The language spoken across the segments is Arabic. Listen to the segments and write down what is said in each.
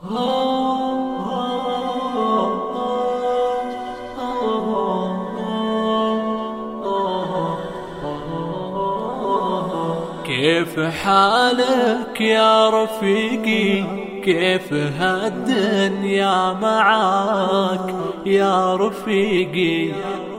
كيف حالك يا رفيقي؟ كيف هالدنيا معاك يا رفيقي؟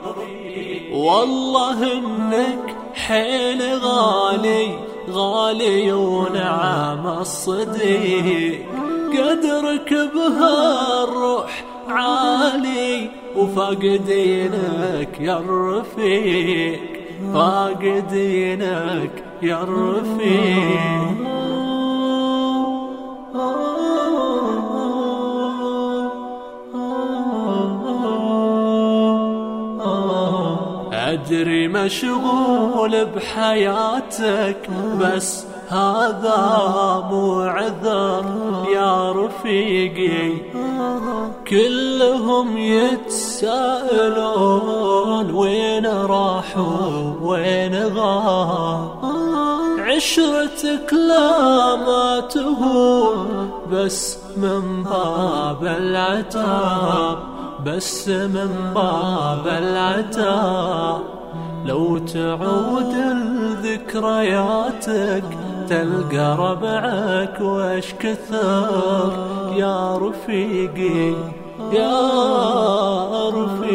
والله انك حيل غالي غالي ونعم الصديق، قدرك بها الروح عالي وفاقدينك يا الرفيق، فاقدينك يا الرفيق. أدري مشغول بحياتك بس هذا مو عذر يا رفيقي، كلهم يتساءلون وين راحوا وين غاب، عشرتك لا ما تهون بس من باب العتاب، بس من باب العتاب. لو تعود لذكرياتك تلقى ربعك وش كثر يا رفيقي يا رفيقي.